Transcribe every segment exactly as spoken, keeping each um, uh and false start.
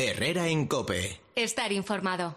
Herrera en COPE. Estar informado.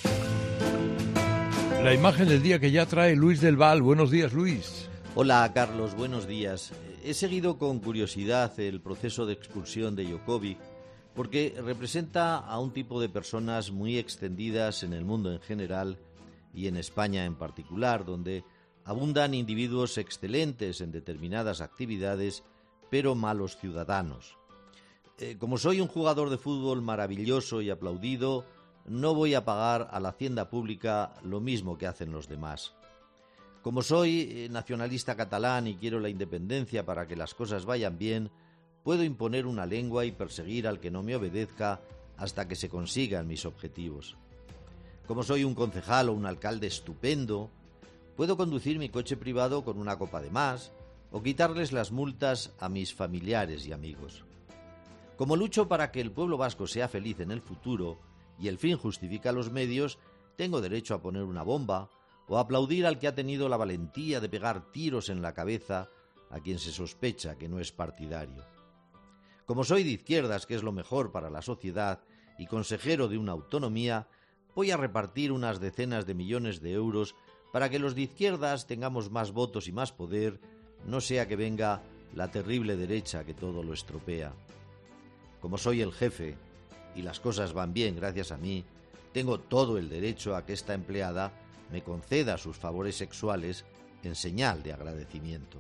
La imagen del día que ya trae Luis del Val. Buenos días, Luis. Hola, Carlos. Buenos días. He seguido con curiosidad el proceso de expulsión de Djokovic porque representa a un tipo de personas muy extendidas en el mundo en general y en España en particular, donde abundan individuos excelentes en determinadas actividades, pero malos ciudadanos. Eh, como soy un jugador de fútbol maravilloso y aplaudido, no voy a pagar a la hacienda pública lo mismo que hacen los demás. Como soy eh, nacionalista catalán y quiero la independencia para que las cosas vayan bien, puedo imponer una lengua y perseguir al que no me obedezca hasta que se consigan mis objetivos. Como soy un concejal o un alcalde estupendo, puedo conducir mi coche privado con una copa de más o quitarles las multas a mis familiares y amigos. Como lucho para que el pueblo vasco sea feliz en el futuro y el fin justifica los medios, tengo derecho a poner una bomba o a aplaudir al que ha tenido la valentía de pegar tiros en la cabeza a quien se sospecha que no es partidario. Como soy de izquierdas, que es lo mejor para la sociedad, y consejero de una autonomía, voy a repartir unas decenas de millones de euros para que los de izquierdas tengamos más votos y más poder, no sea que venga la terrible derecha que todo lo estropea. Como soy el jefe y las cosas van bien gracias a mí, tengo todo el derecho a que esta empleada me conceda sus favores sexuales en señal de agradecimiento.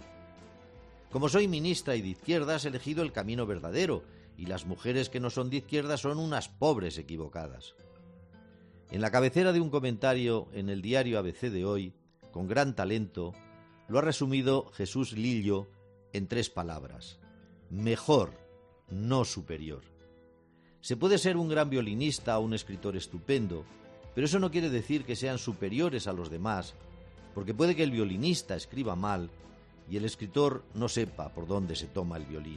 Como soy ministra y de izquierdas, he elegido el camino verdadero y las mujeres que no son de izquierdas son unas pobres equivocadas. En la cabecera de un comentario en el diario A B C de hoy, con gran talento, lo ha resumido Jesús Lillo en tres palabras: mejor, no superior. Se puede ser un gran violinista o un escritor estupendo, pero eso no quiere decir que sean superiores a los demás, porque puede que el violinista escriba mal y el escritor no sepa por dónde se toma el violín.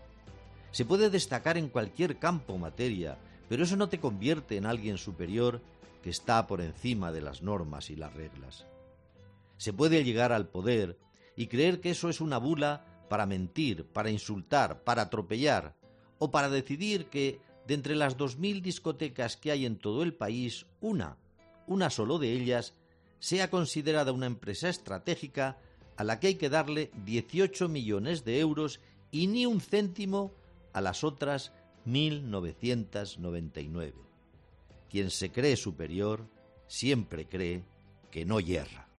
Se puede destacar en cualquier campo o materia, pero eso no te convierte en alguien superior que está por encima de las normas y las reglas. Se puede llegar al poder y creer que eso es una bula para mentir, para insultar, para atropellar, o para decidir que de entre las dos mil discotecas que hay en todo el país, una, una solo de ellas, sea considerada una empresa estratégica a la que hay que darle dieciocho millones de euros y ni un céntimo a las otras mil novecientas noventa y nueve. Quien se cree superior siempre cree que no yerra.